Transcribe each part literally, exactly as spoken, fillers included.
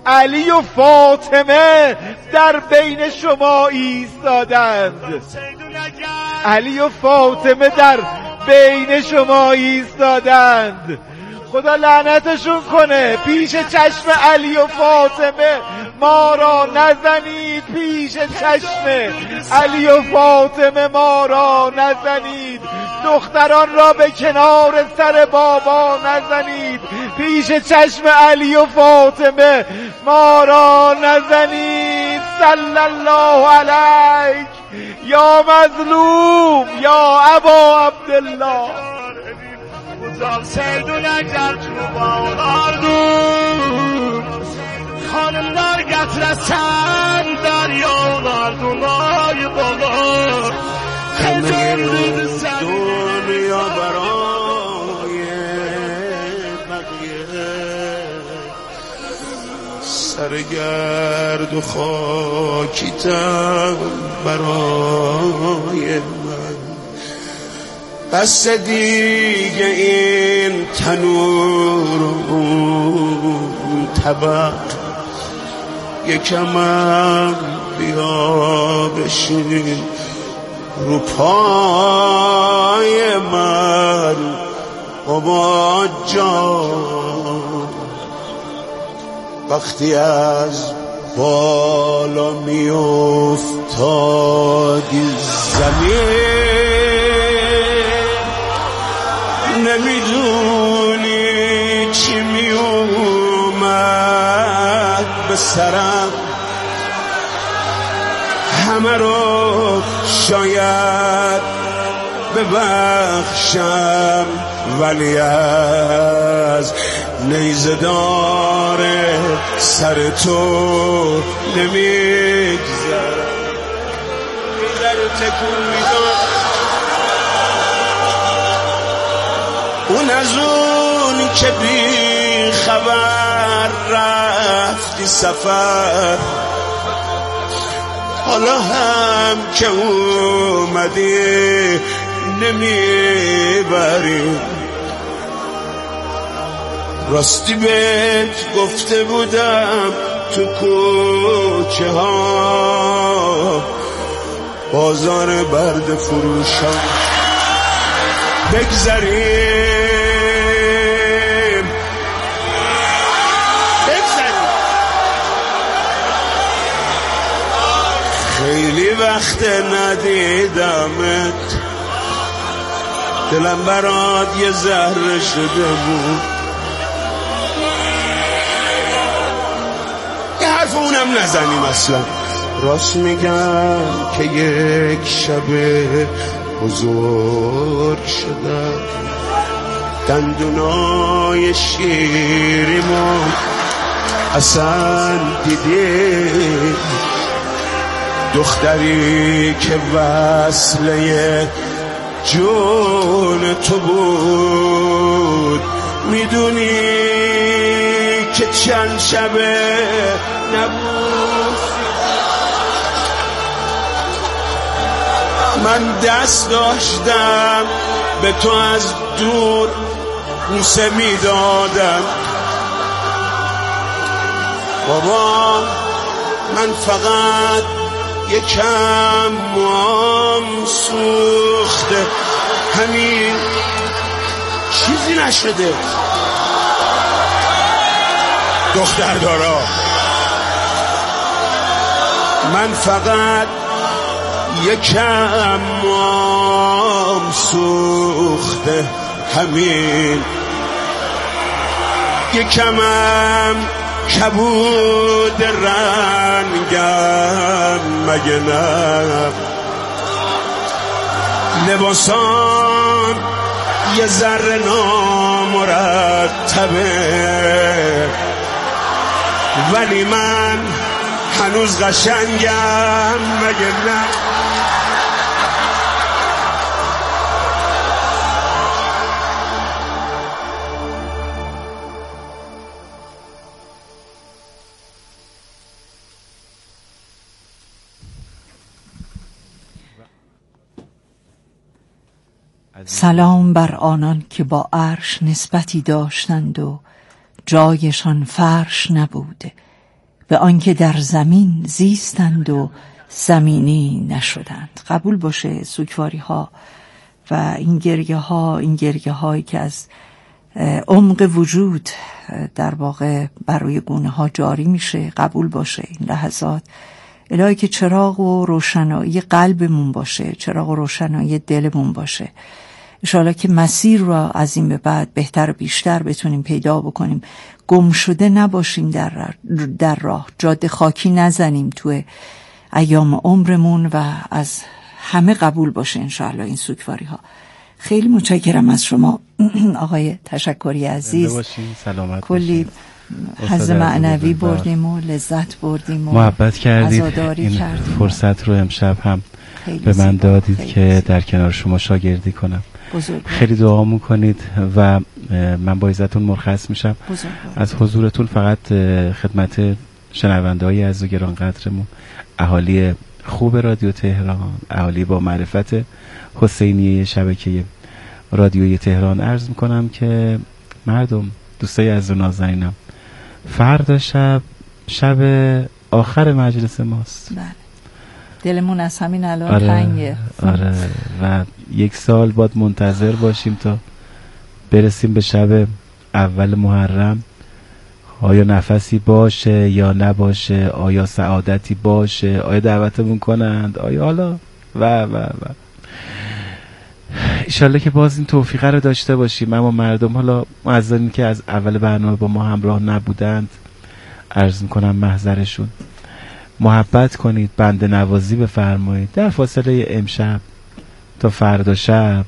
علی و فاطمه در بین شما ایستادند. علی و فاطمه در بین شما ایستادند. خدا لعنتشون کنه. پیش چشم علی و فاطمه ما را نزنید، پیش چشم علی و فاطمه ما را نزنید، دختران را به کنار سر بابا نزنید، پیش چشم علی و فاطمه ما را نزنید. صلی الله علیک یا مظلوم یا ابا عبدالله. Uzal sevdüler çubuğlardım, hanımlar getiresen deryalar dumayı dolu. همه دنیا برای بقیه سرگرد و خاکیتم برای من. بس دیگه این تنور و اون طبق یکمم بیا بشین رو پای من بابا جان. وقتی از بالا می افتادی زمین نمیدونی چی می اومد به سرم، همه رو شاید ببخشم ولی از نیزدار سر تو نمیگذرم. در تکون میدم اون از اون که بی خبر رفتی سفر، حالا هم که اومدی نمیبری. راستی بهت گفته بودم تو کوچه ها بازار برد فروشان بگذریم بگذریم. خیلی وقت ندیدمت، دلم برات یه ذره شده بود. یه حرف اونم نزنیم اصلا. راست میگم که یک شب بزرگ شدم، دندونای شیریمو اصلا دیدی، دختری که وصله جون تو بود. میدونی که چند شبه نبود من دست داشتم به تو از دور بوسه میدادم. بابا من فقط یکم موام سوخته، همین، چیزی نشده. دختر دارا من فقط یکم موام سوخته، همین، یکمم کبود رنگم مگه نه؟ لباسام یه ذره نامرتبه ولی من هنوز قشنگم مگه نه؟ سلام بر آنان که با عرش نسبتی داشتند و جایشان فرش نبوده، به آنکه در زمین زیستند و زمینی نشدند. قبول باشه سوگواری ها و این گریه ها، این گریه هایی که از عمق وجود در واقع برای گونه ها جاری میشه، قبول باشه این لحظات الهی که چراغ و روشنایی قلبمون باشه، چراغ و روشنایی دلمون باشه. انشاءالله که مسیر را از این به بعد بهتر و بیشتر بتونیم پیدا بکنیم، گم شده نباشیم در, در راه، جاده خاکی نزنیم توی ایام عمرمون و از همه قبول باشه انشاءالله این سوگواری ها. خیلی متشکرم از شما آقای تشکری عزیز. سلامت کلی حظ معنوی بردیم و لذت بردیم و محبت کردید، این کردیم. فرصت رو امشب هم به من دادید که در کنار شما شاگردی کنم. بزرگ. خیلی دعا میکنید و من با عزتون مرخص میشم. بزرگ. از حضورتون فقط خدمت شنونده های عزیز و گرانقدرمون، اهالی خوب رادیو تهران، اهالی با معرفت حسینیه شبکه رادیوی تهران عرض میکنم که مردم، دوستای عزیز و نازنینم، فردا شب شب آخر مجلس ماست. بله. دلمون از همین الان آره، تنگه. آره و یک سال باید منتظر باشیم تا برسیم به شب اول محرم. آیا نفسی باشه یا نباشه، آیا سعادتی باشه، آیا دعوتمون کنند، آیا حالا و و و ایشالله که باز این توفیقه رو داشته باشیم. اما مردم، حالا معذرین که از اول برنامه با ما همراه نبودند، عرض میکنم محضرشون، محبت کنید، بنده نوازی بفرمایید در فاصله امشب تا فردا شب.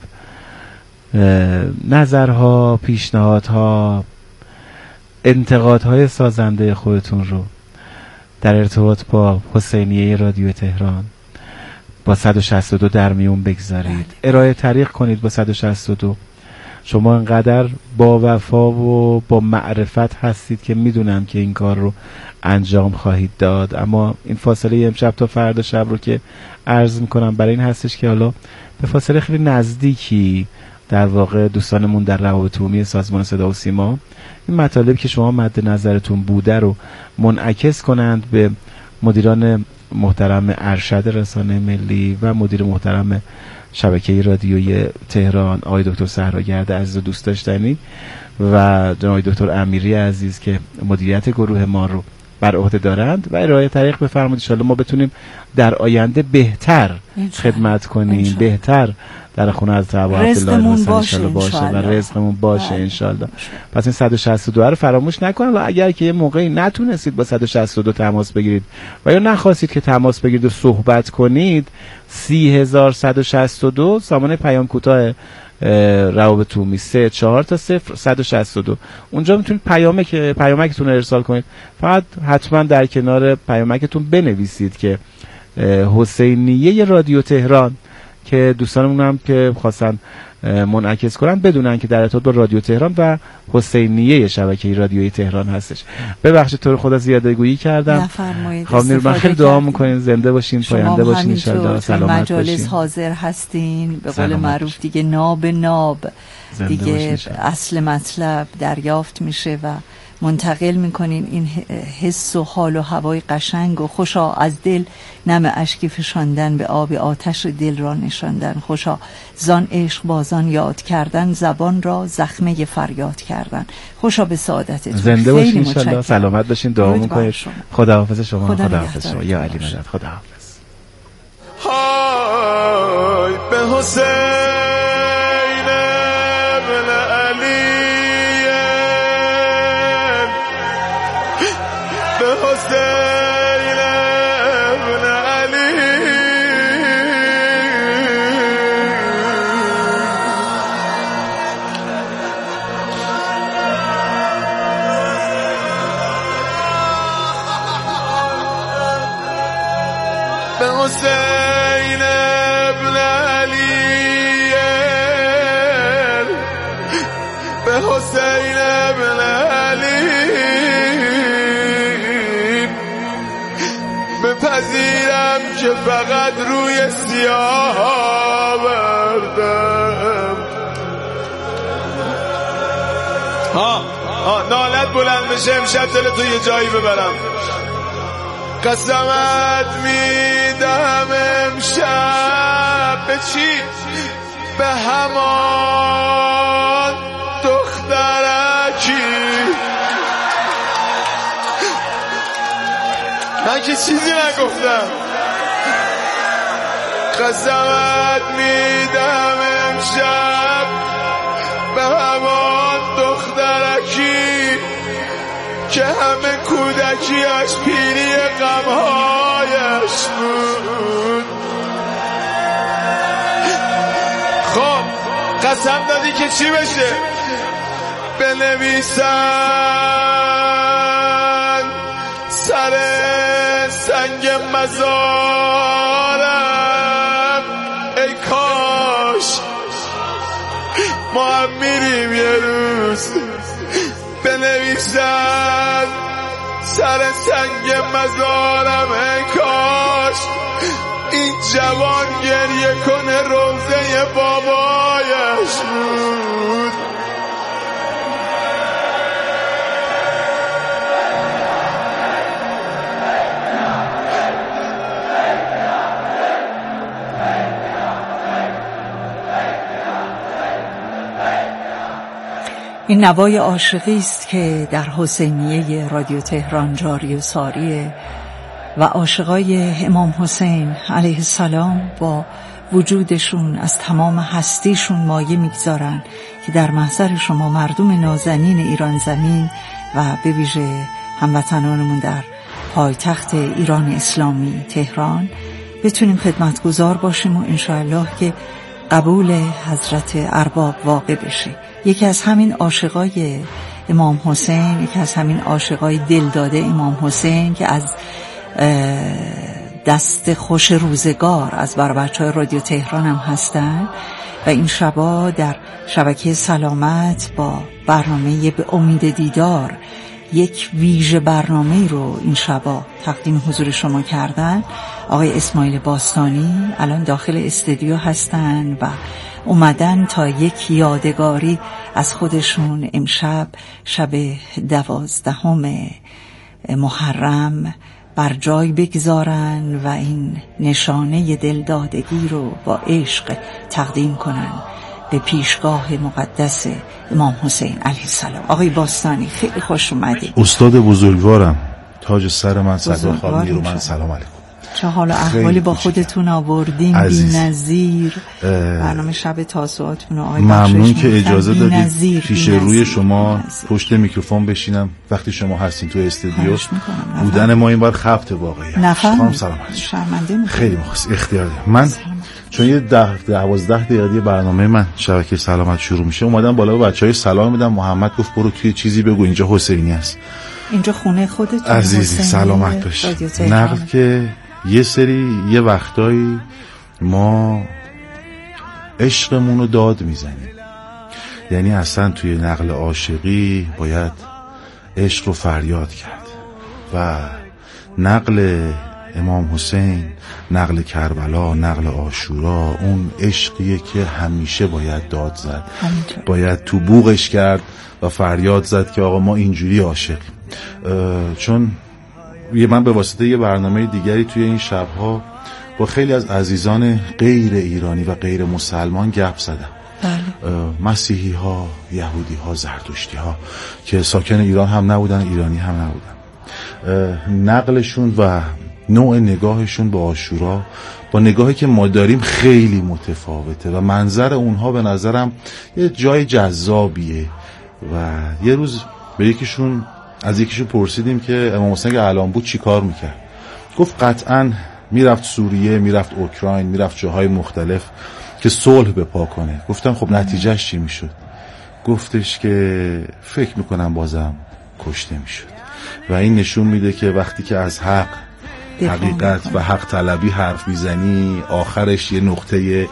نظرها، پیشنهادها، انتقادهای سازنده خودتون رو در ارتباط با حسینیه رادیو تهران با صد و شصت و دو در میون بگذارید، ارائه طریق کنید با صد و شصت و دو. شما انقدر با وفا و با معرفت هستید که میدونم که این کار رو انجام خواهید داد. اما این فاصله امشب تا فردا شب رو که عرض میکنم برای این هستش که حالا به فاصله خیلی نزدیکی در واقع دوستانمون در روابط عمومی سازمان صدا و سیما این مطالب که شما مد نظرتون بوده رو منعکس کنند به مدیران محترم ارشد رسانه ملی و مدیر محترم شبکه رادیویی تهران آقای دکتر صحراگرد عزیز و دوست داشتنی و جناب دکتر امیری عزیز که مدیریت گروه ما رو بر عهده دارند و ارائه طریق بفرمایید. ان شاءالله ما بتونیم در آینده بهتر خدمت کنیم، بهتر در خونه از عبا عبدالله حسین باشه, باشه و رزقمون باشه ان شاءالله. پس این صد و شصت و دو رو فراموش نکنید و اگر که یه موقعی نتونستید با صد و شصت و دو تماس بگیرید و یا نخواستید که تماس بگیرید و صحبت کنید، سی هزار صد و شصت و دو سامانه پیام کوتاه روابط عمومی سه چهار تا صفر صد و شصت و دو، اونجا میتونید پیامک پیامکتون رو ارسال کنید. فقط حتما در کنار پیامکتون بنویسید که حسینیه رادیو تهران، که دوستانمون هم که خواستن منعکس کنن بدونن که در ارتباط با رادیو تهران و حسینیه شبکه رادیویی تهران هستش. ببخشید تو رو خدا زیاده گویی کردم. خانم نیرومند خیلی دعا میکنین زنده باشین، پاینده باشین ان شاءالله، سلامت باشین. مجالس حاضر هستین، به قول معروف دیگه ناب ناب دیگه اصل مطلب دریافت میشه و منتقل میکنین این حس و حال و هوای قشنگ و خوشا از دل نم اشکی فشاندن به آب آتش دل را نشاندن، خوشا زان عشق بازان یاد کردن، زبان را زخمه فریاد کردن. خوشا به سعادتتون. زنده باشین ان شاءالله، سلامت باشین. دعا میکنید. خداحافظ شما. خداحافظ شما یا علی مدد. خداحافظ. های به حسین ابن علی، به حسین ابن علی، به حسین ابن علی، به حسین ابن علی بپذیرم که فقط روی سیاه آوردم. ها ها نالت بلند بشه امشب دل تو یه جایی ببرم. قسمت میدم امشب به چی؟ به همان دخترکی. من که چیزی نگفتم. قسمت میدم امشب به همان دخترکی که همه کودکیش پیری غمهایش بود. خب قسم دادی که چی بشه؟ بنویسن سر سنگ مزارم ای کاش ما هم میریم یه روز. بنویسن سر سنگ مزارم ای کاش این جوان گریه کنه روضه بابایش بود. این نوای عاشقی است که در حسینیه رادیو تهران جاری و ساریه و عاشقای امام حسین علیه السلام با وجودشون از تمام هستیشون مایه میگذارن که در محضر شما مردم نازنین ایران زمین و به ویژه هموطنانمون در پایتخت ایران اسلامی تهران بتونیم خدمتگزار باشیم و انشاءالله که قبول حضرت ارباب واقع بشه. یکی از همین عاشقای امام حسین، یکی از همین عاشقای دلداده امام حسین که از دست خوش روزگار از بر بچه‌های رادیو تهران هم هستن و این شبا در شبکه سلامت با برنامه به امید دیدار یک ویژه برنامه رو این شبا تقدیم حضور شما کردن. آقای اسماعیل باستانی الان داخل استودیو هستن و اومدن تا یک یادگاری از خودشون امشب شب دوازدهم محرم بر جای بگذارن و این نشانه دلدادگی رو با عشق تقدیم کنن به پیشگاه مقدس امام حسین علیه السلام. آقای باستانی خیلی خوش اومدید. استاد بزرگوارم، تاج سر من، صدر خانم نیرومند، سلام علیکم. چه حال و احوالی با خودتون آوردین بی‌نظیر. برنامه شب تاسوعاتون رو آقای ممنون که اجازه دادید پیش روی شما پشت میکروفون بشینم وقتی شما هستین تو استودیو. بودن ما این بار خبت واقعی. خانم سلام علیکم. خیلی مخصوص اختیار دارم. من چون یه ده دوازده دقیقه برنامه من شبکه سلامت شروع میشه اومدم بالا به بچهای سلام میدم. محمد گفت برو توی چیزی بگو اینجا حسینی است. اینجا خونه خودتون عزیزی سلامت باش. نقل که یه سری یه وقتایی ما عشقمون رو داد میزنیم، یعنی اصلا توی نقل عاشقی باید عشق رو فریاد کرد و نقل امام حسین، نقل کربلا، نقل عاشورا اون عشقیه که همیشه باید داد زد، باید تو بوقش کرد و فریاد زد که آقا ما اینجوری عاشقیم. چون یه من به واسطه یه برنامه دیگری توی این شبها با خیلی از عزیزان غیر ایرانی و غیر مسلمان گپ زدم. مسیحی ها، یهودی ها، زرتشتی ها که ساکن ایران هم نبودن، ایرانی هم نبودن. نقلشون و نوع نگاهشون به عاشورا با نگاهی که ما داریم خیلی متفاوته و منظر اونها به نظرم یه جای جذابیه. و یه روز به یکیشون از یکیشون پرسیدیم که امام حسین که الان بود چی کار میکرد؟ گفت قطعاً میرفت سوریه، میرفت اوکراین، میرفت جاهای مختلف که صلح بپا کنه. گفتم خب نتیجهش چی میشد؟ گفتش که فکر میکنم بازم کشته میشد. و این نشون میده که وقتی که از حق، حقیقت و حق طلبی حرف میزنی آخرش یه نقطه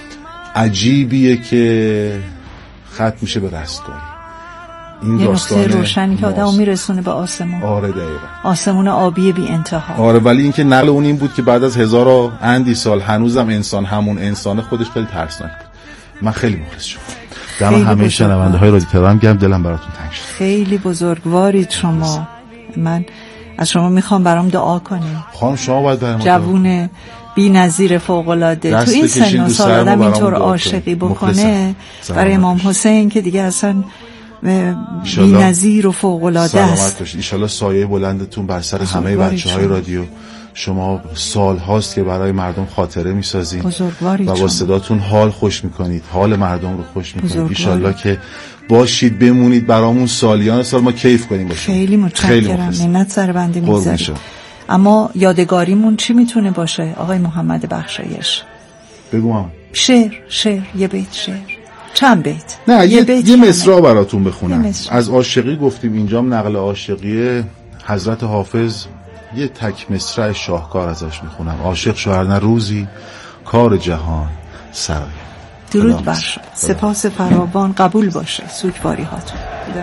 عجیبیه که ختم میشه به رستگاری. این یه نقطه روشنی که آدمو میرسونه به آسمون. آره دقیقاً. آسمون آبی بی انتها. آره ولی این که نقل اون این بود که بعد از هزار و اندی سال هنوزم انسان همون انسان خودش خیلی ترسناک بود. من خیلی مخلص شدم. دم همه شنونده های رادیو تهران گرم، دلم براتون تنگ شد. خیلی بزرگوارید شما. من از شما میخوام برام دعا کنید. خانم شما باید برام جوون بی‌نظیر فوق‌العاده تو این سن و سال آدم اینطور عاشقی بکنه برای امام حسین که دیگه اصلا بی‌نظیر و فوق‌العاده است. ان شاءالله سایه بلندتون بر سر همه بچه‌های رادیو. شما سال هاست که برای مردم خاطره میسازین و با صداتون حال خوش میکنید، حال مردم رو خوش میکنید. ان شاءالله که باشید، بمونید برامون سالیان سال، ما کیف کنیم باشیم. خیلی متشکرم، منت سر بنده میذارید. اما یادگاریمون چی میتونه باشه آقای محمد بخشایش؟ بگو مامان. شعر، شعر، یه بیت شعر، چند بیت؟ نه یه, یه, یه مصرع براتون بخونم. از عاشقی گفتیم، اینجام نقل عاشقی حضرت حافظ، یه تک مصرع شاهکار ازش میخونم. عاشق شو هر نه روزی کار جهان سرای. درود بر شما. سپاس فراوان، قبول باشه سوگواری هاتون.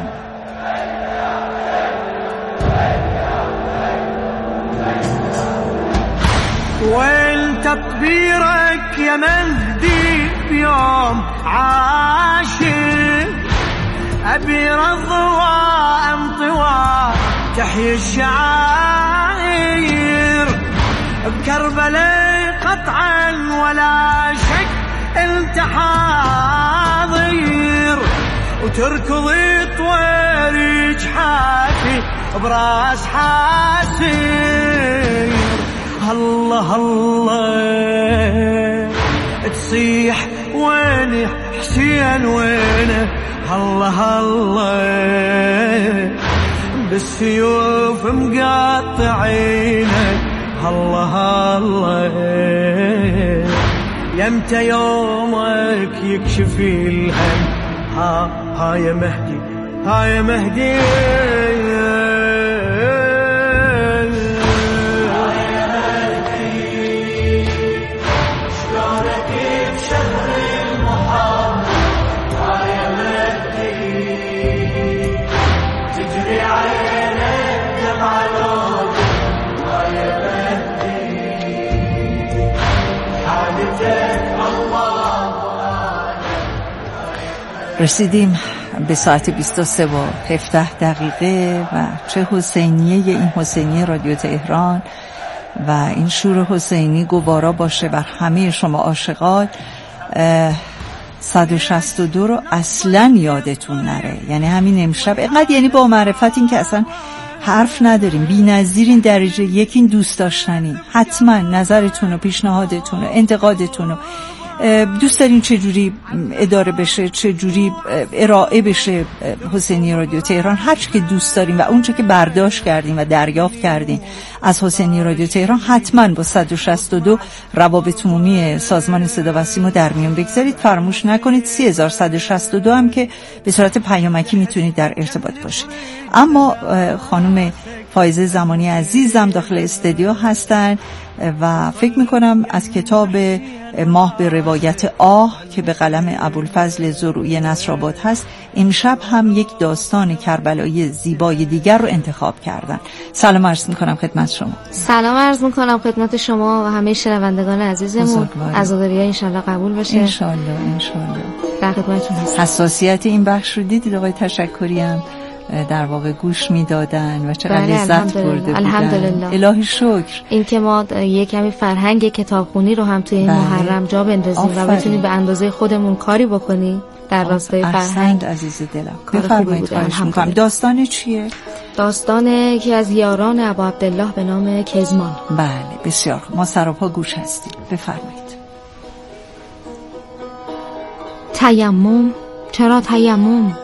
وين تطبيرك يا مهدي بيوم عاشر أبي رضوى انطوى تحيي الشعائر بكربلاء قطعا ولا شك انت حاضر وتركض طوير جحافي براس حاسر. الله الله تصيح وين حسين وينه؟ الله الله بالسيوف مقاطعينه. الله الله يمتى يومك يكشف الهم؟ ها ها يا مهدي، ها يا مهدي. رسیدیم به ساعت بیست و سه و هفده دقیقه و چه حسینیه این حسینیه رادیو تهران و این شور حسینی گوارا باشه بر همه شما عاشقان. صد و شصت و دو رو اصلا یادتون نره، یعنی همین امشب اینقدر یعنی با معرفت این که اصلا حرف نداریم، بی نظیرین، درجه یکین، دوست داشتنین. حتما نظرتون و پیشنهادتون و انتقادتون و دوست دارین چه جوری اداره بشه، چه جوری ارائه بشه حسینی رادیو تهران، هر چی که دوست دارین و اون چه که برداشت کردین و دریافت کردین از حسینی رادیو تهران حتما با صد و شصت و دو روابط عمومی سازمان صدا و سیما در میون بگذارید. فراموش نکنید سه هزار صد و شصت و دو هم که به صورت پیامکی میتونید در ارتباط باشید. اما خانم فایزه زمانی عزیزم داخل استودیو هستن و فکر میکنم از کتاب ماه به روایت آه که به قلم ابوالفضل زروعی نصرآباد هست امشب هم یک داستان کربلایی زیبای دیگر رو انتخاب کردن. سلام عرض میکنم خدمت شما. سلام عرض میکنم خدمت شما و همه شنوندگان عزیزمون. عزاداری‌ها انشالله قبول بشه. انشالله انشالله. در خدمتتون هستم. حساسیت این بخش رو دیدید آقای تشکری هم در واقع گوش میدادن و چقدر لذت برده بودن. الحمدلله. الهی شکر. این که ما یک کمی فرهنگ کتابخونی رو هم توی این محرم جا بندازیم و بتونیم به اندازه خودمون کاری بکنیم در راستای فرهنگ. احسنت عزیز دلم. بفرمایید. خواهش می‌کنم. داستان چیه؟ داستان یکی از یاران ابا عبدالله به نام کزمان. بله بسیار. ما سراپا گوش هستیم. بفرمایید. تیمم؟ چرا تیمم؟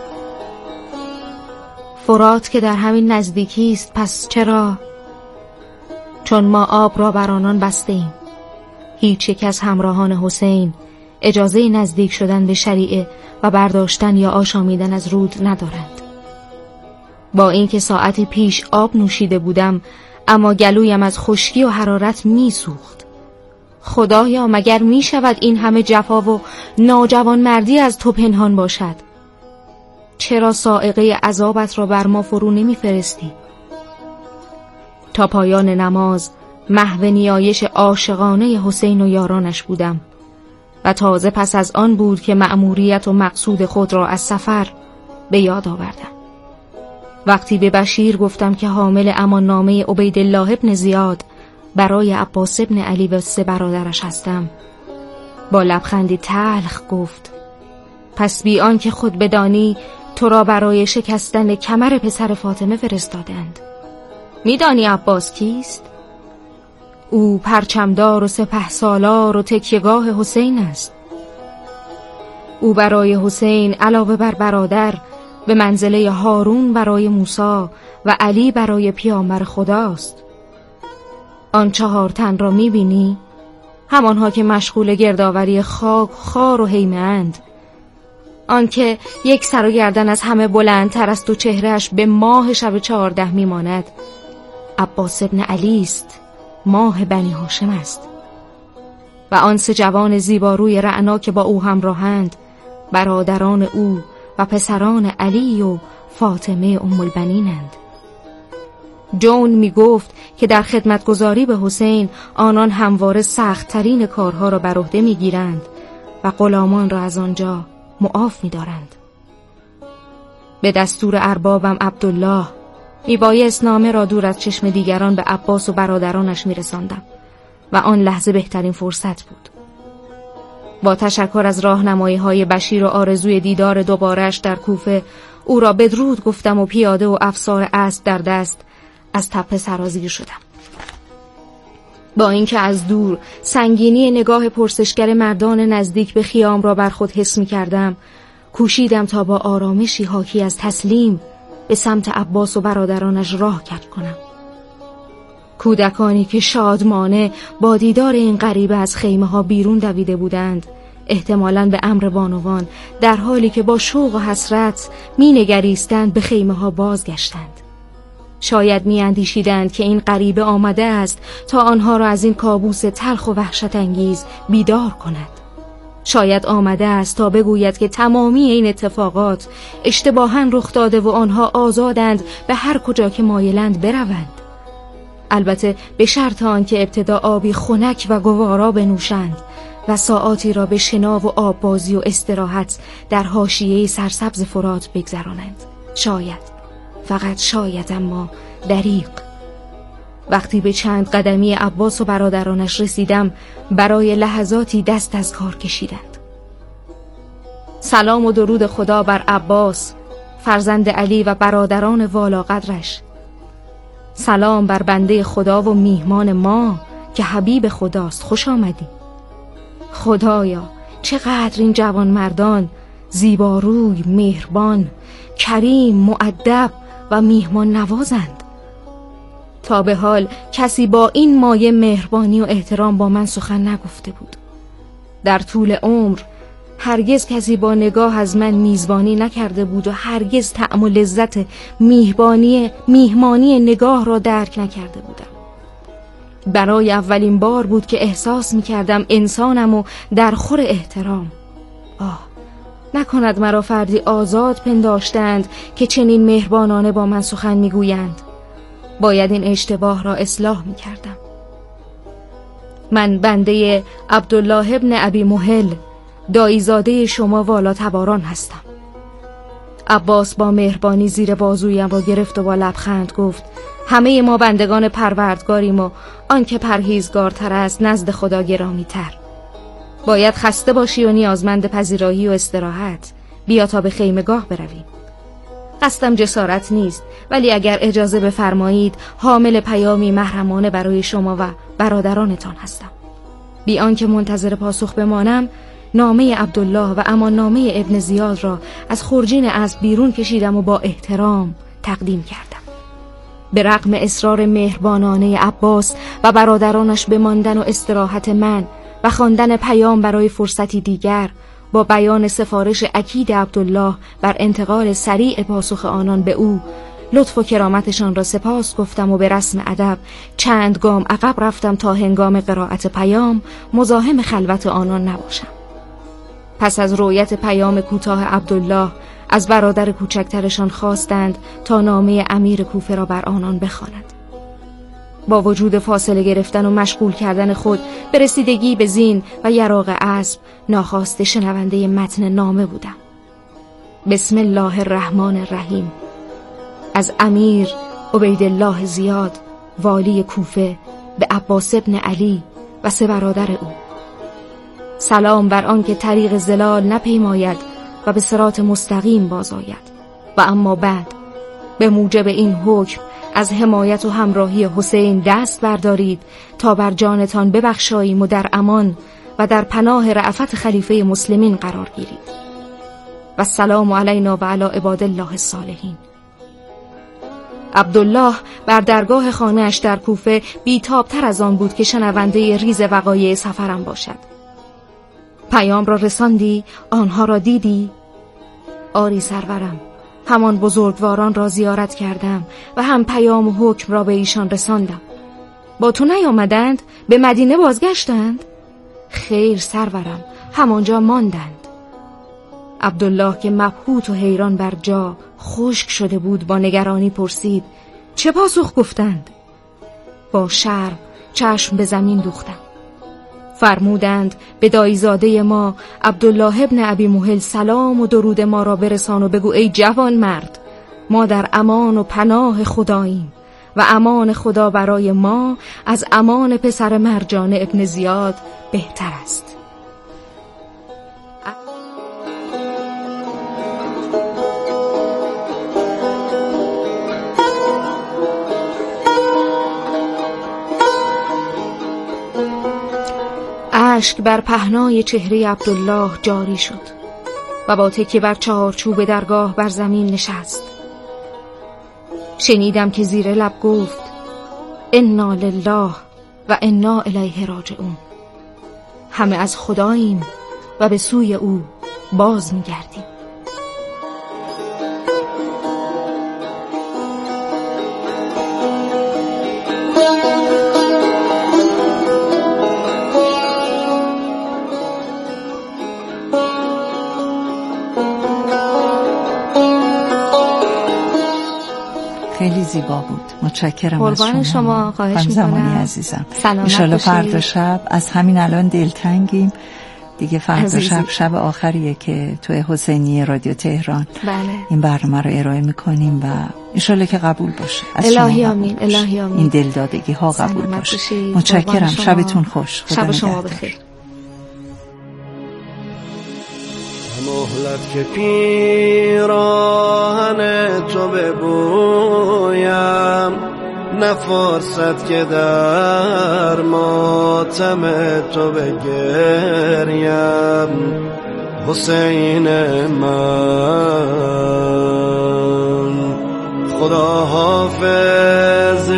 فرات که در همین نزدیکی است، پس چرا؟ چون ما آب را بر آنان بستیم. هیچ یک از همراهان حسین اجازه نزدیک شدن به شریعه و برداشتن یا آشامیدن از رود ندارند. با اینکه ساعتی پیش آب نوشیده بودم، اما گلویم از خشکی و حرارت می سوخت. خدایا مگر می شود این همه جفا و ناجوان مردی از تو پنهان باشد؟ چرا صاعقه عذابت را بر ما فرو نمی فرستی؟ تا پایان نماز محو نیایش عاشقانه حسین و یارانش بودم و تازه پس از آن بود که مأموریت و مقصود خود را از سفر به یاد آوردم وقتی به بشیر گفتم که حامل اماننامه عبیدالله ابن زیاد برای عباس ابن علی و سه برادرش هستم، با لبخندی تلخ گفت: پس بی آن که خود بدانی تو را برای شکستن کمر پسر فاطمه فرستادند. میدانی عباس کیست؟ او پرچمدار و سپهسالار و تکیهگاه حسین است. او برای حسین علاوه بر برادر به منزله هارون برای موسی و علی برای پیامبر خداست. آن چهار تن را میبینی؟ همانها که مشغول گردآوری خاک، خار و هیمه اند. آن که یک سر و گردن از همه بلندتر است و چهرهش به ماه شب چهارده میماند، عباس ابن علی است، ماه بنی هاشم است. و آن سه جوان زیباروی رعنا که با او همراهند، برادران او و پسران علی و فاطمه ام البنینند. جون می گفت که در خدمتگزاری به حسین آنان همواره سخت ترین کارها را بر عهده می گیرند و غلامان را از آنجا معاف می دارند. به دستور اربابم عبدالله می بایست نامه را دور از چشم دیگران به عباس و برادرانش می رساندم و آن لحظه بهترین فرصت بود. با تشکر از راهنمایی های بشیر و آرزوی دیدار دوبارش در کوفه او را بدرود گفتم و پیاده و افسار اسب در دست از تپه سرازیر شدم. با اینکه از دور سنگینی نگاه پرسشگر مردان نزدیک به خیام را بر خود حس می کردم، کوشیدم تا با آرامشی حاکی از تسلیم به سمت عباس و برادرانش راه کج کنم. کودکانی که شادمانه با دیدار این غریبه از خیمه ها بیرون دویده بودند، احتمالاً به امر بانوان در حالی که با شوق و حسرت می نگریستند به خیمه ها بازگشتند. شاید می اندیشیدند که این غریبه آمده است تا آنها را از این کابوس تلخ و وحشت انگیز بیدار کند. شاید آمده است تا بگوید که تمامی این اتفاقات اشتباهاً رخ داده و آنها آزادند به هر کجا که مایلند بروند. البته به شرط آنکه ابتدا آبی خنک و گوارا بنوشند و ساعاتی را به شنا و آببازی و استراحت در حاشیه سرسبز فرات بگذرانند. شاید، فقط شاید، اما دریغ. وقتی به چند قدمی عباس و برادرانش رسیدم، برای لحظاتی دست از کار کشیدند. سلام و درود خدا بر عباس، فرزند علی و برادران والاقدرش. سلام بر بنده خدا و میهمان ما که حبیب خداست، خوش آمدی. خدایا چقدر این جوان مردان زیباروی، مهربان، کریم، مؤدب و میهمان نوازند. تا به حال کسی با این مایه مهربانی و احترام با من سخن نگفته بود. در طول عمر هرگز کسی با نگاه از من میزبانی نکرده بود و هرگز طعم و لذت میهبانی میهمانی نگاه را درک نکرده بودم. برای اولین بار بود که احساس میکردم انسانم و در خور احترام. آه، نکند مرا فردی آزاد پنداشتند که چنین مهربانانه با من سخن میگویند. باید این اشتباه را اصلاح میکردم. من بنده عبدالله ابن ابی محل، داییزاده شما والا تباران هستم. عباس با مهربانی زیر بازویم را گرفت و با لبخند گفت: همه ما بندگان پروردگاریم و آن که پرهیزگارتر است نزد خدا گرامی تر. باید خسته باشی و نیازمند پذیرایی و استراحت. بیا تا به خیمگاه برویم. قصدم جسارت نیست، ولی اگر اجازه بفرمایید حامل پیامی محرمانه برای شما و برادرانتان هستم. بی آنکه منتظر پاسخ بمانم، نامه عبدالله و اماننامه ابن زیاد را از خرجین اسب بیرون کشیدم و با احترام تقدیم کردم. به رغم اصرار مهربانانه عباس و برادرانش به ماندن و استراحت من و خواندن پیام برای فرصتی دیگر، با بیان سفارش اکید عبدالله بر انتقال سریع پاسخ آنان به او، لطف و کرامتشان را سپاس گفتم و به رسم ادب چند گام عقب رفتم تا هنگام قرائت پیام مزاحم خلوت آنان نباشم. پس از رؤیت پیام کوتاه عبدالله از برادر کوچکترشان خواستند تا نامه امیر کوفه را بر آنان بخواند. با وجود فاصله گرفتن و مشغول کردن خود به رسیدگی به زین و یراق اسب، ناخواسته شنونده متن نامه بودم. بسم الله الرحمن الرحیم. از امیر عبیدالله زیاد والی کوفه به عباس ابن علی و سه برادر او. سلام بر آن که طریق زلال نپیماید و به صراط مستقیم باز آید. و اما بعد به موجب این حکم از حمایت و همراهی حسین دست بردارید تا بر جانتان ببخشاییم و در امان و در پناه رأفت خلیفه مسلمین قرار گیرید. و السلام علینا و علی عباد الله الصالحین. عبدالله بر درگاه خانه‌اش در کوفه بی‌تاب‌تر از آن بود که شنونده ریز وقایع سفرم باشد. پیام را رساندی؟ آنها را دیدی؟ آری سرورم، همان بزرگواران را زیارت کردم و هم پیام و حکم را به ایشان رساندم. با تو نیامدند؟ به مدینه بازگشتند؟ خیر سرورم، همانجا ماندند. عبدالله که مبهوت و حیران بر جا خشک شده بود با نگرانی پرسید: چه پاسخ گفتند؟ با شرم چشم به زمین دوختم. فرمودند به دایزاده ما عبدالله ابن ابی مهل سلام و درود ما را برسان و بگو ای جوان مرد، ما در امان و پناه خداییم و امان خدا برای ما از امان پسر مرجان ابن زیاد بهتر است. اشک بر پهنای چهره عبدالله جاری شد و با تکیه بر چهارچوب درگاه بر زمین نشست. شنیدم که زیر لب گفت: انا لله و انا الیه راجعون. همه از خداییم و به سوی او باز می‌گردیم. خیلی زیبا بود. متشکرم از شما. شما خواهش می‌کنم عزیزم. ان شاءالله فردا شب از همین الان دلتنگیم دیگه. فردا شب شب آخریه که توی حسینیه رادیو تهران بله. این برنامه رو ارائه می‌کنیم و ان شاءالله که قبول باشه. الهی آمین. الهی آمین. این دلدادگی ها قبول باشه. متشکرم. شبتون خوش. شب شما بخیر. مهلت که پیراهن تو ببویم، نه فرصت که در ماتم تو بگریم. حسین من خدا حافظ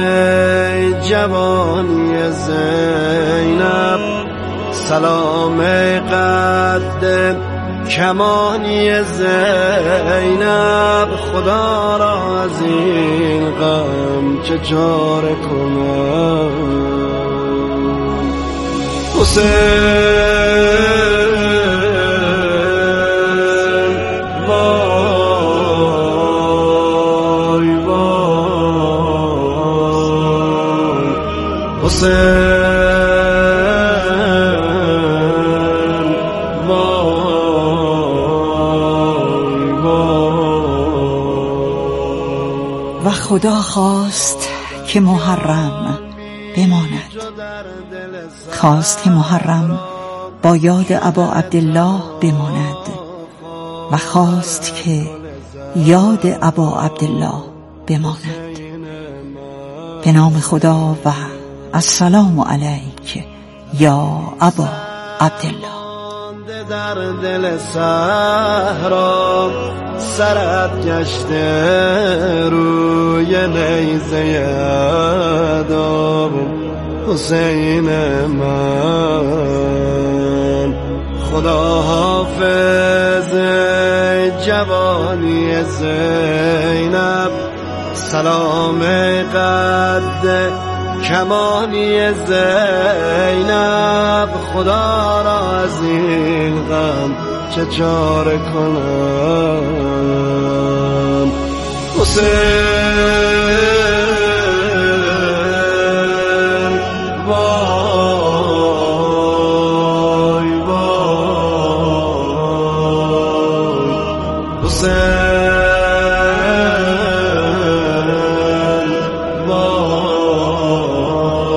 جوانی زینب، سلام قد کمانی زینب. خدا را از این غم چه چاره کنم. حسین وای وای حسین خدا خواست که محرم بماند، خواست که محرم با یاد ابا عبدالله بماند و خواست که یاد ابا عبدالله بماند. به نام خدا و السلام علیک یا ابا عبدالله. در دل صحرا سرت گشته روی نیزه ادب. حسین من خدا حافظ جوانی زینب، سلام قد کمانی زینب. خدا را از این غم چه چاره کنم. حسین